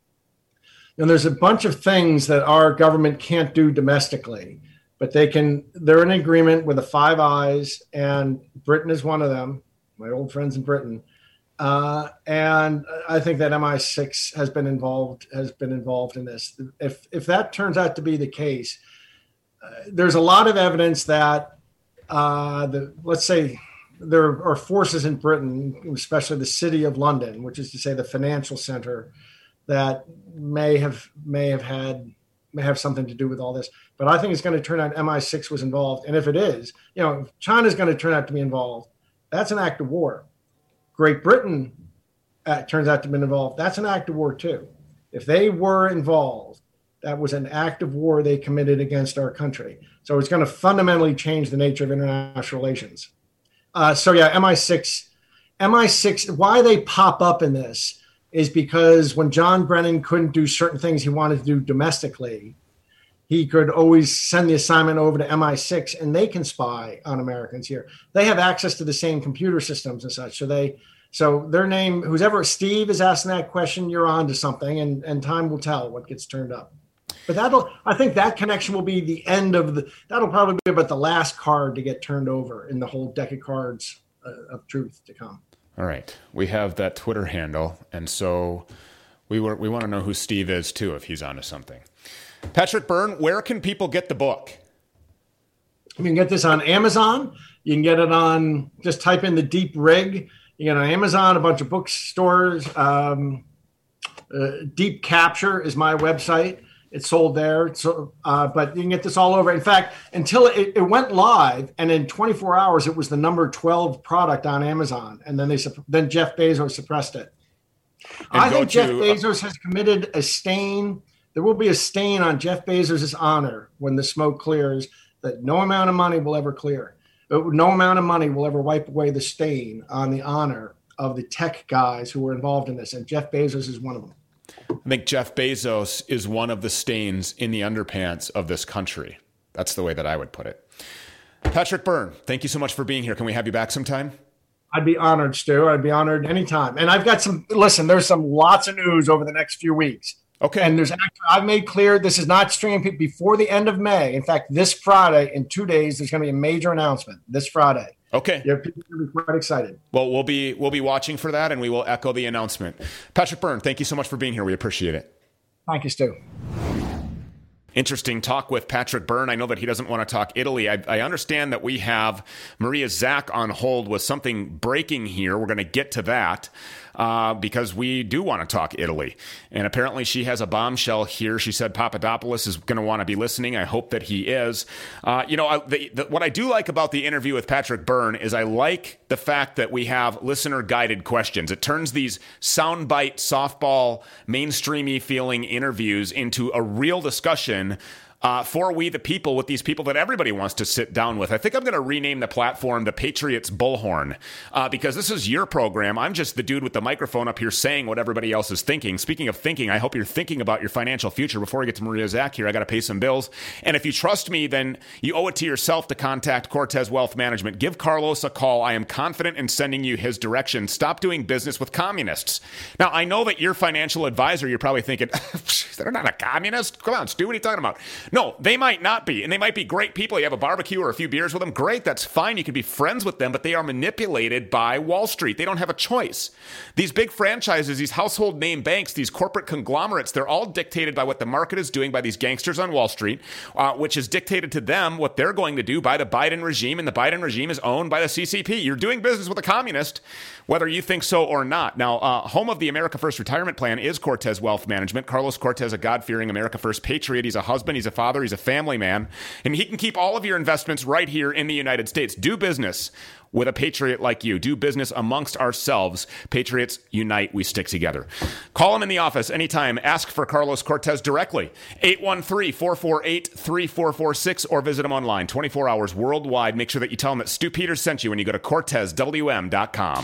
And there's a bunch of things that our government can't do domestically, but they can, they're in agreement with the Five Eyes, and Britain is one of them, my old friends in Britain. Uh, and I think that M I six has been involved, has been involved in this. If, if that turns out to be the case, uh, there's a lot of evidence that uh, the, let's say there are forces in Britain, especially the City of London, which is to say the financial center, that may have may have had may have something to do with all this. But I think it's going to turn out M I six was involved. And if it is, you know, if China's going to turn out to be involved, that's an act of war. Great Britain uh, turns out to have been involved. That's an act of war too. If they were involved, that was an act of war they committed against our country. So it's going to fundamentally change the nature of international relations. Uh, so yeah, M I six, M I six, why they pop up in this is because when John Brennan couldn't do certain things he wanted to do domestically, he could always send the assignment over to M I six, and they can spy on Americans here. They have access to the same computer systems and such. So they, so their name, who's ever Steve is asking that question, you're on to something, and, and time will tell what gets turned up. But that'll, I think that connection will be the end of the, that'll probably be about the last card to get turned over in the whole deck of cards uh, of truth to come. All right. We have that Twitter handle, and so we were, we want to know who Steve is, too, if he's onto something. Patrick Byrne, where can people get the book? You can get this on Amazon. You can get it on, just type in The Deep Rig. You get it on Amazon, a bunch of bookstores. Um, uh, Deep Capture is my website. It's sold there. So, uh, but you can get this all over. In fact, until it, it went live, and in twenty-four hours, it was the number twelve product on Amazon. And then they then Jeff Bezos suppressed it. And I think to, Jeff Bezos has committed a stain. There will be a stain on Jeff Bezos' honor when the smoke clears that no amount of money will ever clear. No amount of money will ever wipe away the stain on the honor of the tech guys who were involved in this. And Jeff Bezos is one of them. I think Jeff Bezos is one of the stains in the underpants of this country. That's the way that I would put it. Patrick Byrne, thank you so much for being here. Can we have you back sometime? I'd be honored, Stu. I'd be honored anytime. And I've got some, listen, there's some lots of news over the next few weeks. Okay. And there's, I've made clear this is not streaming before the end of May. In fact, this Friday, in two days, there's going to be a major announcement this Friday. Okay. Yeah, people are going to be quite excited. Well, we'll be we'll be watching for that, and we will echo the announcement. Patrick Byrne, thank you so much for being here. We appreciate it. Thank you, Stu. Interesting talk with Patrick Byrne. I know that he doesn't want to talk Italy. I, I understand that we have Maria Zack on hold with something breaking here. We're going to get to that uh, because we do want to talk Italy. And apparently she has a bombshell here. She said Papadopoulos is going to want to be listening. I hope that he is. Uh, you know, I, the, the, what I do like about the interview with Patrick Byrne is I like the fact that we have listener-guided questions. It turns these soundbite, softball, mainstreamy feeling interviews into a real discussion Uh, for we the people with these people that everybody wants to sit down with. I think I'm going to rename the platform the Patriots Bullhorn uh, because this is your program. I'm just the dude with the microphone up here saying what everybody else is thinking. Speaking of thinking, I hope you're thinking about your financial future. Before I get to Maria Zack here, I got to pay some bills. And if you trust me, then you owe it to yourself to contact Cortez Wealth Management. Give Carlos a call. I am confident in sending you his direction. Stop doing business with communists. Now, I know that your financial advisor, you're probably thinking, they're not a communist. Come on, Stu, what are you talking about? No, they might not be. And they might be great people. You have a barbecue or a few beers with them. Great. That's fine. You can be friends with them, but they are manipulated by Wall Street. They don't have a choice. These big franchises, these household name banks, these corporate conglomerates, they're all dictated by what the market is doing by these gangsters on Wall Street, uh, which is dictated to them what they're going to do by the Biden regime. And the Biden regime is owned by the C C P. You're doing business with a communist, whether you think so or not. Now, uh, home of the America First retirement plan is Cortez Wealth Management. Carlos Cortez, a God-fearing America First patriot. He's a husband. He's a father. He's a family man. And he can keep all of your investments right here in the United States. Do business with a patriot like you. Do business amongst ourselves. Patriots unite. We stick together. Call him in the office anytime. Ask for Carlos Cortez directly. eight one three, four four eight, three four four six or visit him online twenty-four hours worldwide. Make sure that you tell him that Stu Peters sent you when you go to cortez w m dot com.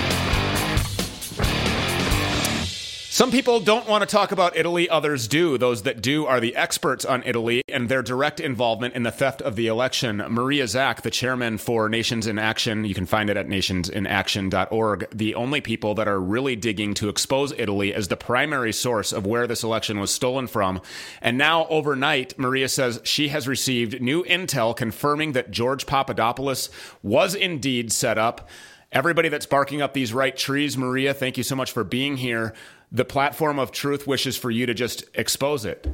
Some people don't want to talk about Italy, others do. Those that do are the experts on Italy and their direct involvement in the theft of the election. Maria Zack, the chairman for Nations in Action, you can find it at nations in action dot org, the only people that are really digging to expose Italy as the primary source of where this election was stolen from. And now, overnight, Maria says she has received new intel confirming that George Papadopoulos was indeed set up. Everybody that's barking up these right trees, Maria, thank you so much for being here. The platform of truth wishes for you to just expose it.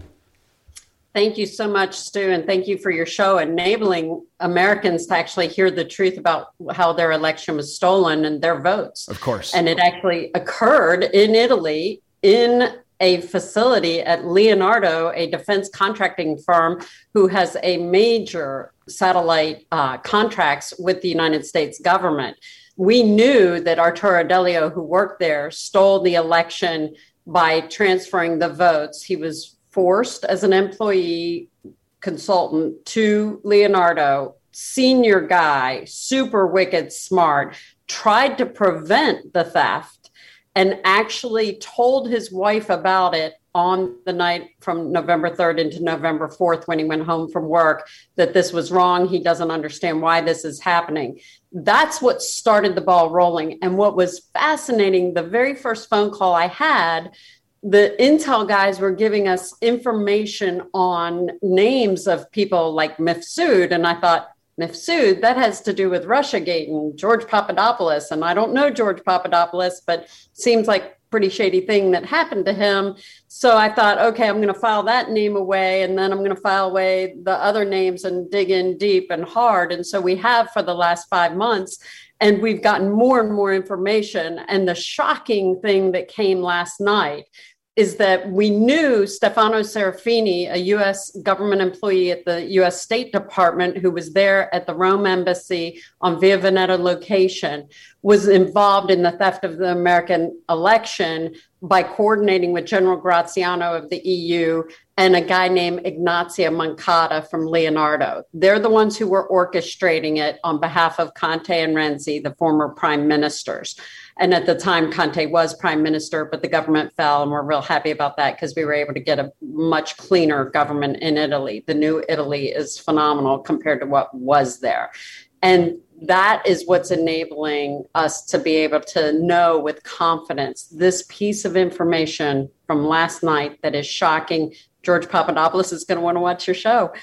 Thank you so much, Stu, and thank you for your show, enabling Americans to actually hear the truth about how their election was stolen and their votes. Of course. And it actually occurred in Italy in a facility at Leonardo, a defense contracting firm who has a major satellite uh, contracts with the United States government. We knew that Arturo Delio, who worked there, stole the election by transferring the votes. He was forced as an employee consultant to Leonardo, senior guy, super wicked smart, tried to prevent the theft and actually told his wife about it on the night from November third into November fourth when he went home from work, that this was wrong. He doesn't understand why this is happening. That's what started the ball rolling. And what was fascinating, the very first phone call I had, the intel guys were giving us information on names of people like Mifsud. And I thought, Mifsud, that has to do with Russiagate and George Papadopoulos. And I don't know George Papadopoulos, but seems like pretty shady thing that happened to him. So I thought, okay, I'm going to file that name away, and then I'm going to file away the other names and dig in deep and hard. And so we have for the last five months, and we've gotten more and more information. And the shocking thing that came last night is that we knew Stefano Serafini, a U S government employee at the U S State Department who was there at the Rome Embassy on Via Veneto location, was involved in the theft of the American election by coordinating with General Graziano of the E U and a guy named Ignazio Moncada from Leonardo. They're the ones who were orchestrating it on behalf of Conte and Renzi, the former prime ministers. And at the time, Conte was prime minister, but the government fell, and we're real happy about that because we were able to get a much cleaner government in Italy. The new Italy is phenomenal compared to what was there. And that is what's enabling us to be able to know with confidence this piece of information from last night that is shocking. George Papadopoulos is going to want to watch your show.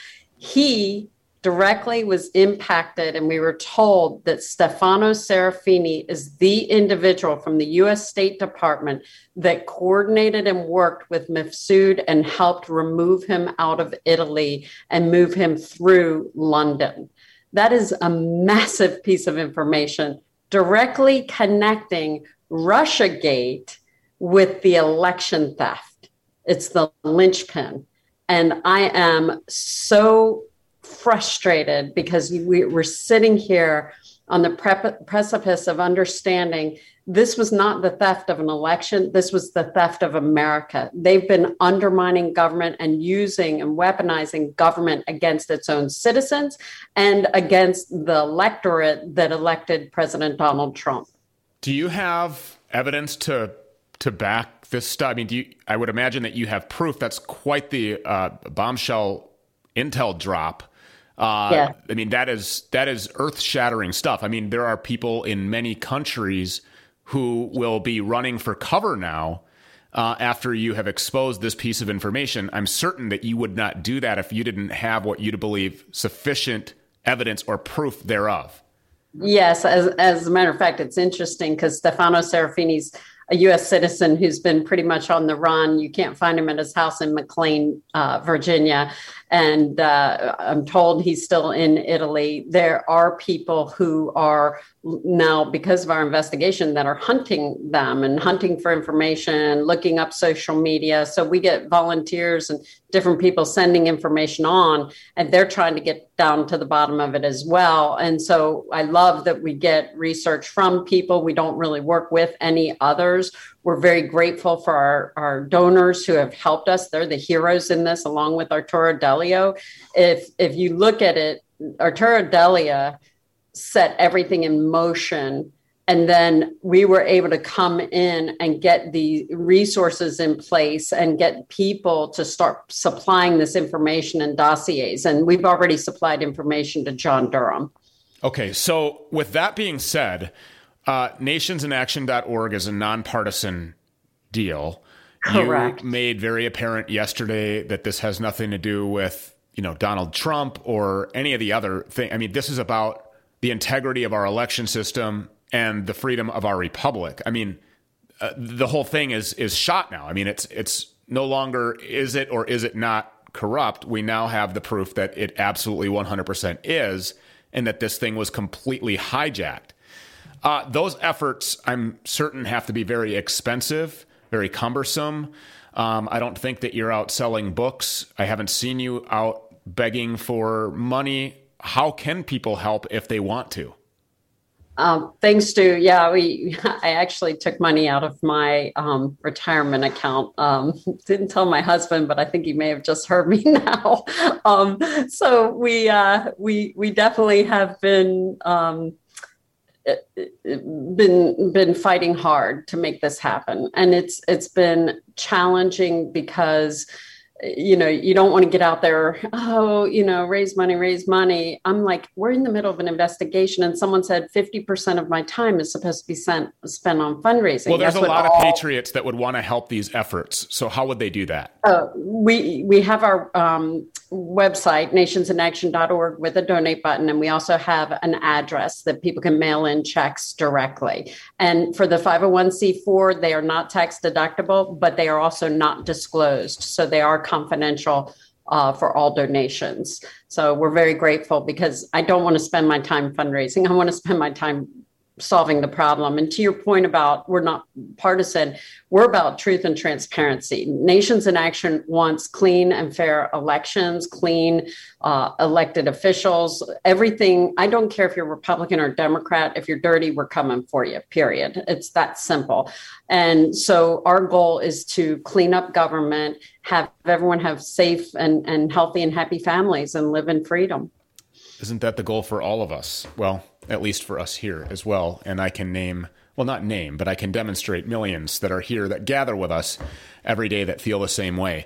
He directly was impacted, and we were told that Stefano Serafini is the individual from the U S State Department that coordinated and worked with Mifsud and helped remove him out of Italy and move him through London. That is a massive piece of information directly connecting Russiagate with the election theft. It's the linchpin. And I am so frustrated because we, we're sitting here on the pre- precipice of understanding this was not the theft of an election. This was the theft of America. They've been undermining government and using and weaponizing government against its own citizens and against the electorate that elected President Donald Trump. Do you have evidence to to back this stuff? I mean, do you, I would imagine that you have proof. That's quite the uh, bombshell intel drop. Uh, yeah. I mean, that is that is earth-shattering stuff. I mean, there are people in many countries who will be running for cover now uh, after you have exposed this piece of information. I'm certain that you would not do that if you didn't have what you believe sufficient evidence or proof thereof. Yes, as, as a matter of fact, it's interesting because Stefano Serafini's a U S citizen who's been pretty much on the run. You can't find him at his house in McLean, uh, Virginia. And uh, I'm told he's still in Italy. There are people who are now, because of our investigation, that are hunting them and hunting for information, looking up social media. So we get volunteers and different people sending information on, and they're trying to get down to the bottom of it as well. And so I love that we get research from people. We don't really work with any others. We're very grateful for our, our donors who have helped us. They're the heroes in this, along with Arturo Delio. If if you look at it, Arturo Delio set everything in motion. And then we were able to come in and get the resources in place and get people to start supplying this information and dossiers. And we've already supplied information to John Durham. Okay, so with that being said, uh, nations in action dot org is a nonpartisan deal. Correct. You made very apparent yesterday that this has nothing to do with, you know, Donald Trump or any of the other thing. I mean, this is about the integrity of our election system and the freedom of our republic. I mean, uh, the whole thing is is shot now. I mean, it's it's no longer is it or is it not corrupt. We now have the proof that it absolutely one hundred percent is, and that this thing was completely hijacked. Uh, those efforts, I'm certain, have to be very expensive, very cumbersome. Um, I don't think that you're out selling books. I haven't seen you out begging for money. How can people help if they want to? Um, thanks to, yeah, we, I actually took money out of my um, retirement account. Um, didn't tell my husband, but I think he may have just heard me now. um, so we, uh, we, we definitely have been, um, been, been fighting hard to make this happen. And it's, it's been challenging because, you know, you don't want to get out there, oh, you know, raise money, raise money. I'm like, we're in the middle of an investigation. And someone said fifty percent of my time is supposed to be sent, spent on fundraising. Well, there's That's a lot all, of patriots that would want to help these efforts. So how would they do that? Uh, we we have our um, website, nations in action dot org, with a donate button. And we also have an address that people can mail in checks directly. And for the five oh one c four, they are not tax deductible, but they are also not disclosed. So they are confidential uh, for all donations. So we're very grateful because I don't want to spend my time fundraising. I want to spend my time solving the problem. And to your point about we're not partisan, we're about truth and transparency. Nations in Action wants clean and fair elections, clean uh, elected officials, everything. I don't care if you're Republican or Democrat. If you're dirty, we're coming for you, period. It's that simple. And so our goal is to clean up government, have everyone have safe and, and healthy and happy families and live in freedom. Isn't that the goal for all of us? Well, at least for us here as well. And I can name, well, not name, but I can demonstrate millions that are here that gather with us every day that feel the same way.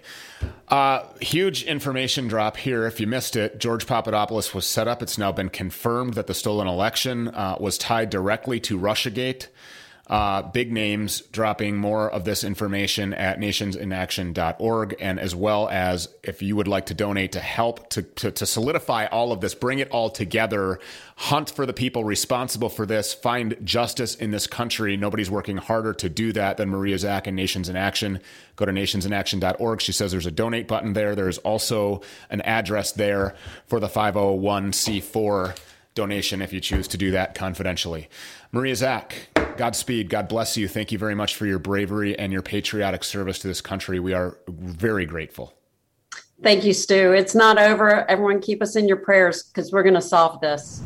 Uh, huge information drop here. If you missed it, George Papadopoulos was set up. It's now been confirmed that the stolen election uh, was tied directly to Russiagate. Uh, big names dropping more of this information at nations in action dot org. And as well as if you would like to donate to help to, to, to solidify all of this, bring it all together, hunt for the people responsible for this, find justice in this country. Nobody's working harder to do that than Maria Zack and Nations in Action. Go to nations in action dot org. She says there's a donate button there. There's also an address there for the five oh one c four donation if you choose to do that confidentially. Maria Zack, Godspeed. God bless you. Thank you very much for your bravery and your patriotic service to this country. We are very grateful. Thank you, Stu. It's not over. Everyone keep us in your prayers because we're going to solve this.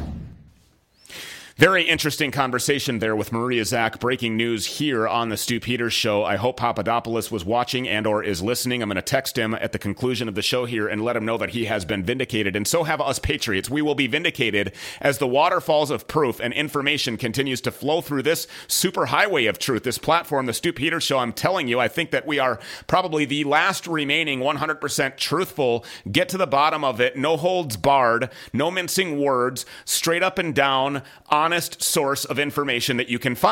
Very interesting conversation there with Maria Zack. Breaking news here on the Stu Peters Show. I hope Papadopoulos was watching and or is listening. I'm going to text him at the conclusion of the show here and let him know that he has been vindicated. And so have us patriots. We will be vindicated as the waterfalls of proof and information continues to flow through this superhighway of truth, this platform, the Stu Peters Show. I'm telling you, I think that we are probably the last remaining one hundred percent truthful, get to the bottom of it, no holds barred, no mincing words, straight up and down, honest source of information that you can find.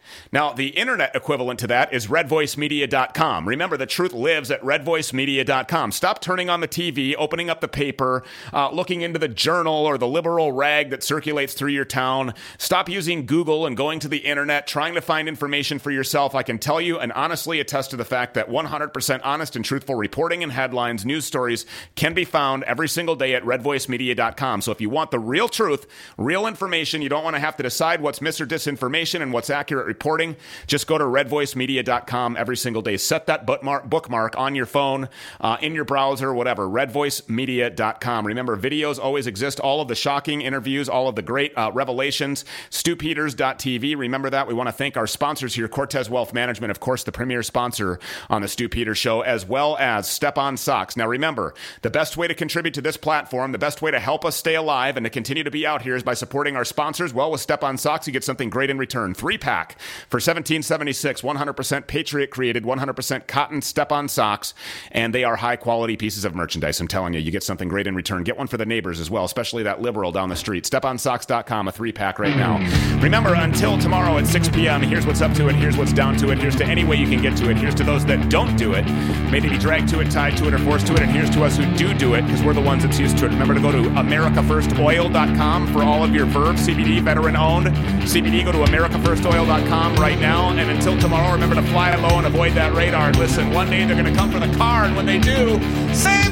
Now, the internet equivalent to that is red voice media dot com. Remember, the truth lives at red voice media dot com. Stop turning on the T V, opening up the paper, uh, looking into the journal or the liberal rag that circulates through your town. Stop using Google and going to the internet, trying to find information for yourself. I can tell you and honestly attest to the fact that one hundred percent honest and truthful reporting and headlines, news stories can be found every single day at red voice media dot com. So if you want the real truth, real information, you don't want to have to decide what's mis or disinformation and what's accurate reporting, just go to red voice media dot com every single day. Set that bookmark, bookmark on your phone, uh, in your browser, whatever, red voice media dot com. Remember, videos always exist. All of the shocking interviews, all of the great uh, revelations, stu peters dot t v. Remember that. We want to thank our sponsors here, Cortez Wealth Management, of course, the premier sponsor on the Stu Peters Show, as well as Step On Socks. Now, remember, the best way to contribute to this platform, the best way to help us stay alive and to continue to be out here is by supporting our sponsors. Well, with Step On Socks, you get something great in return. Three-pack for seventeen seventy-six, one hundred percent Patriot created, one hundred percent cotton Step-On socks, and they are high-quality pieces of merchandise. I'm telling you, you get something great in return. Get one for the neighbors as well, especially that liberal down the street. step on socks dot com, a three-pack right now. Remember, until tomorrow at six p.m., here's what's up to it, here's what's down to it, here's to any way you can get to it, here's to those that don't do it. May they be dragged to it, tied to it, or forced to it, and here's to us who do do it, because we're the ones that's used to it. Remember to go to america first oil dot com for all of your Verve C B D veteran-owned C B D. Go to america first oil dot com right now. And until tomorrow, remember to fly low and avoid that radar. Listen, one day they're going to come for the car, and when they do, say